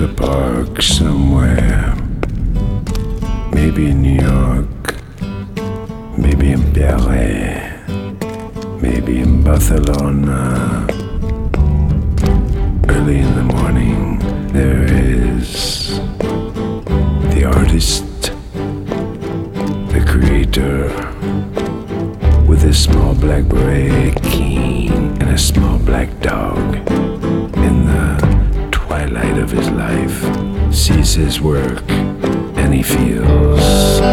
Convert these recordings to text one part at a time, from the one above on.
a park somewhere. Maybe in New York, maybe in Paris, maybe in Barcelona. Early in the morning, there is the artist, the creator, with a small black beret, cane, and a small black dog. In the twilight of his life, sees his work, and he feels.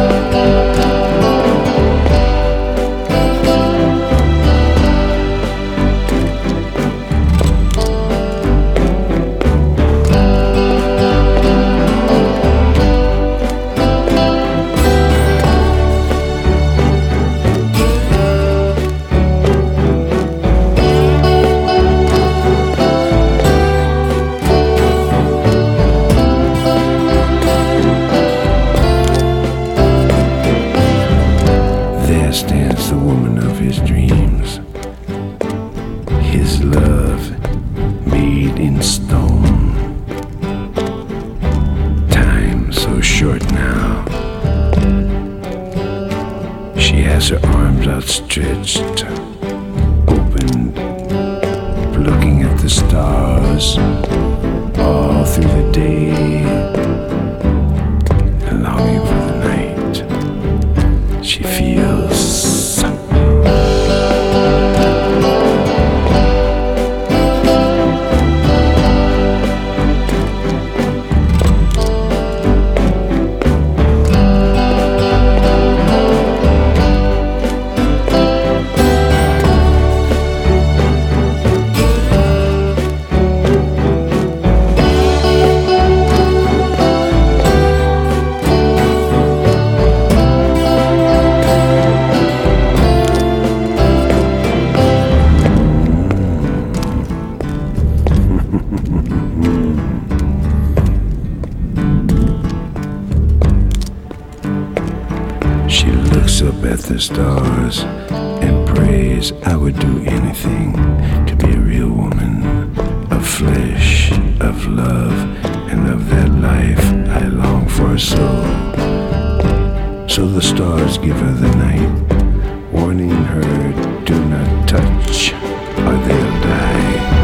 There stands the woman of his dreams, his love made in stone. Time so short now. She has her arms outstretched, opened, looking at the stars all through the day, and longing for the night. She feels. She looks up at the stars and prays, I would do anything to be a real woman, of flesh, of love, and of that life I long for so. So the stars give her the night, warning her, do not touch, or they'll die.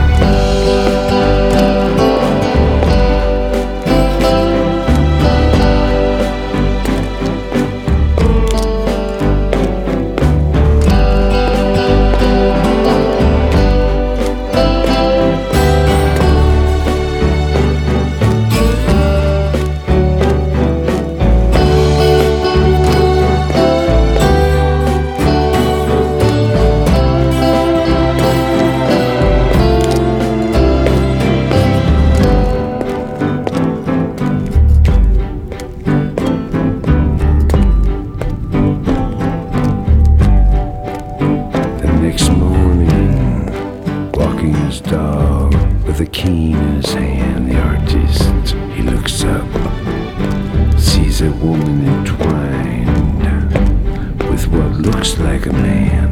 Next morning, walking his dog with a cane in his hand, the artist, he looks up, sees a woman entwined with what looks like a man,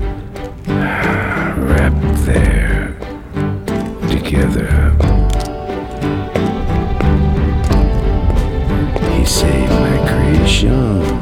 wrapped there together. He saved my creation.